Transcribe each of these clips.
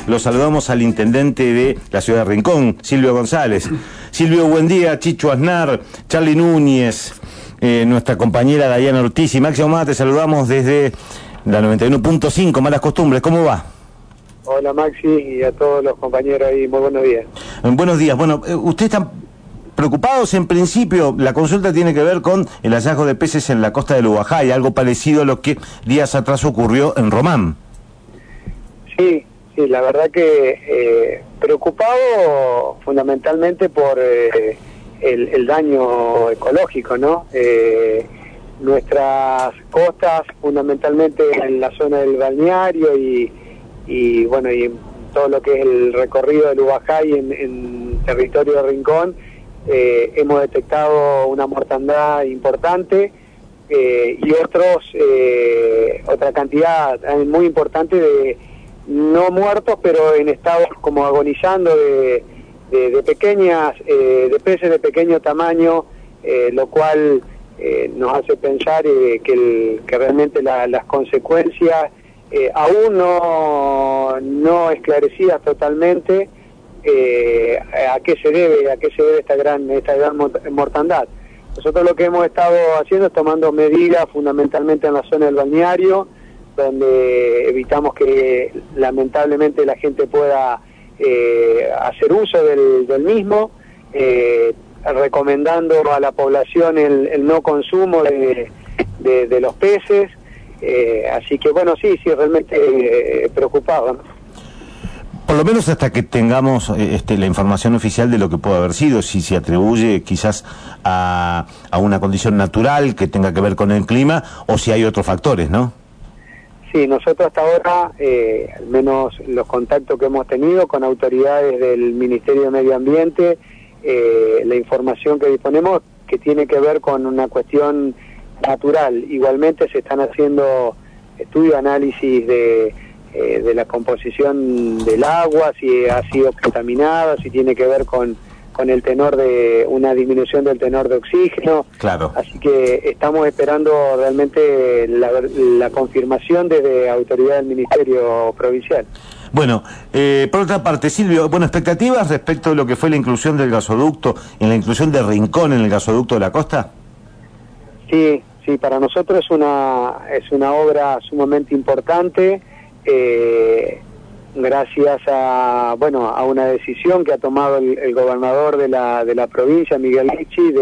Lo saludamos al intendente de la ciudad de Rincón, Silvio González. Silvio, buen día. Chicho Aznar, Charly Núñez, nuestra compañera Dayana Ortiz y Máximo Mata, te saludamos desde la 91.5, Malas Costumbres. ¿Cómo va? Hola Maxi y a todos los compañeros ahí, muy buenos días. Buenos días. Bueno, ustedes están preocupados en principio. La consulta tiene que ver con el hallazgo de peces en la costa del Ubajay, algo parecido a lo que días atrás ocurrió en Román. Sí, la verdad que preocupado fundamentalmente por el daño ecológico, ¿no? Nuestras costas, fundamentalmente en la zona del balneario y bueno, y en todo lo que es el recorrido del Ubajay en territorio de Rincón, hemos detectado una mortandad importante y otra cantidad muy importante de no muertos, pero en estados como agonizando de pequeñas, de peces de pequeño tamaño, lo cual nos hace pensar que realmente las consecuencias aún no esclarecidas totalmente, a qué se debe esta gran mortandad. Nosotros lo que hemos estado haciendo es tomando medidas fundamentalmente en la zona del balneario, donde evitamos que lamentablemente la gente pueda hacer uso del mismo, recomendando a la población el no consumo de los peces, así que bueno, sí, realmente preocupado, ¿no? Por lo menos hasta que tengamos la información oficial de lo que puede haber sido, si se atribuye quizás a una condición natural que tenga que ver con el clima o si hay otros factores, ¿no? Sí, nosotros hasta ahora, al menos los contactos que hemos tenido con autoridades del Ministerio de Medio Ambiente, la información que disponemos que tiene que ver con una cuestión natural. Igualmente se están haciendo estudios, análisis de la composición del agua, si ha sido contaminada, si tiene que ver con el tenor de una disminución del tenor de oxígeno. Claro. Así que estamos esperando realmente la confirmación desde autoridad del Ministerio Provincial. Bueno, por otra parte, Silvio, expectativas respecto a lo que fue la inclusión del gasoducto, en la inclusión de Rincón en el gasoducto de la costa. Sí, para nosotros es una obra sumamente importante, gracias a una decisión que ha tomado el gobernador de la provincia, Miguel Ricci,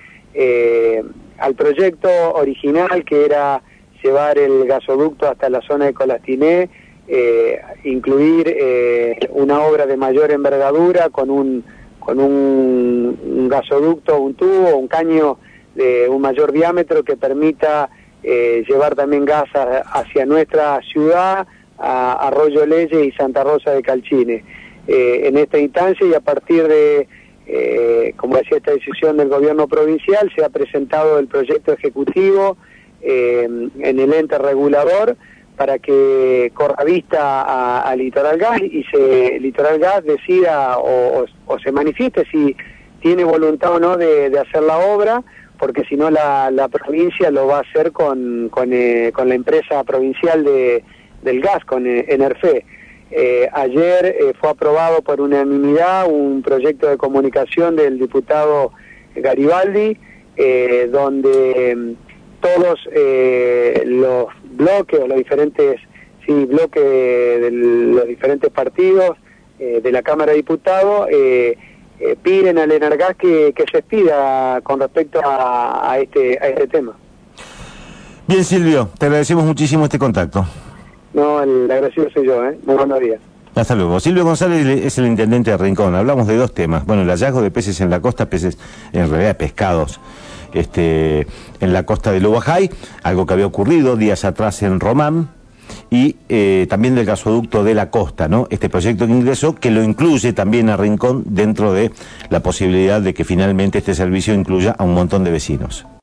al proyecto original, que era llevar el gasoducto hasta la zona de Colastiné, incluir una obra de mayor envergadura con un gasoducto, un tubo, un caño de un mayor diámetro que permita llevar también gas hacia nuestra ciudad, a Arroyo Leyes y Santa Rosa de Calchine. En esta instancia y a partir de, como decía, esta decisión del gobierno provincial, se ha presentado el proyecto ejecutivo en el ente regulador para que corra vista a Litoral Gas y Litoral Gas decida o se manifieste si tiene voluntad o no de hacer la obra, porque si no la provincia lo va a hacer con la empresa provincial del gas, con Enerfe. Ayer fue aprobado por unanimidad un proyecto de comunicación del diputado Garibaldi, donde todos los bloques o los diferentes bloques de los diferentes partidos de la Cámara de Diputados piden al Energas que se expida con respecto a este tema. Bien, Silvio, te agradecemos muchísimo este contacto. No, el agradecido soy yo, Muy buenos días. Hasta luego. Silvio González es el intendente de Rincón. Hablamos de dos temas. Bueno, el hallazgo de peces en la costa, peces, en realidad pescados, en la costa del Ubajay, algo que había ocurrido días atrás en Román, y también del gasoducto de la costa, ¿no? Este proyecto que ingresó, que lo incluye también a Rincón dentro de la posibilidad de que finalmente este servicio incluya a un montón de vecinos.